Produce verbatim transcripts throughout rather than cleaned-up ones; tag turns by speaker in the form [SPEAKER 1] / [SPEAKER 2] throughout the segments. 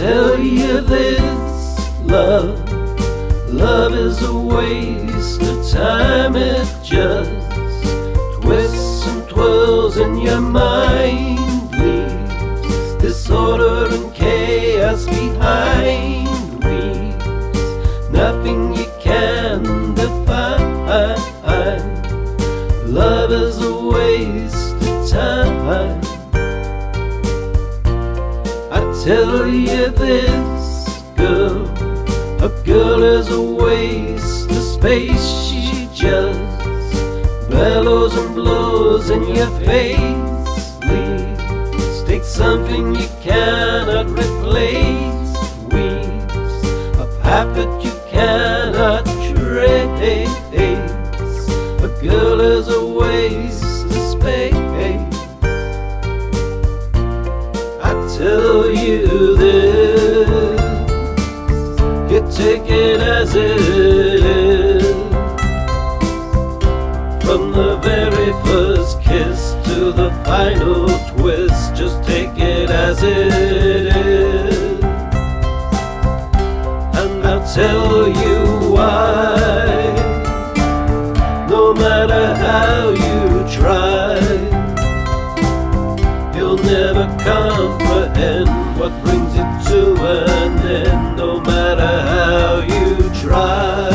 [SPEAKER 1] tell you this, love, love is a waste of time. It just twists and twirls in your mind, leaves disorder and chaos behind, leaves nothing you can define. Love is a waste of time. I tell you this, girl, a girl is a waste of space. She just bellows and blows in your face, leaves take something you cannot replace, weaves a path that you cannot trace. A girl is a waste of space. I tell you this, you take it as it is. From the very first kiss to the final twist, just take it as it is. And I'll tell you why. No matter how you try, you'll never comprehend what brings it to an end. No matter how you try.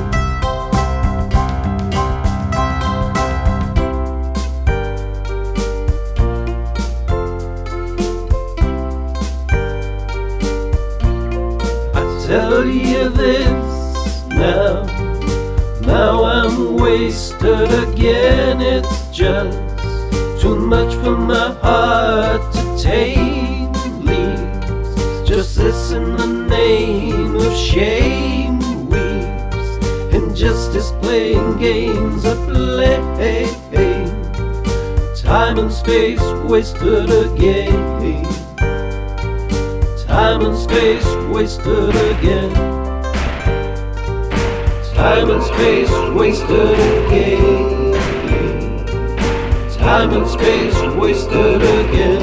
[SPEAKER 1] I tell you this now, now I'm wasted again. It's just too much for my heart to take. Leaves justice in the name of shame, weaves injustice playing games of play. Time and space wasted again. Time and space wasted again. Time and space wasted again. Time and space wasted again.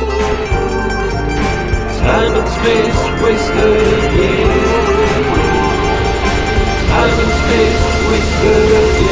[SPEAKER 1] Time and space wasted again. Time and space wasted again.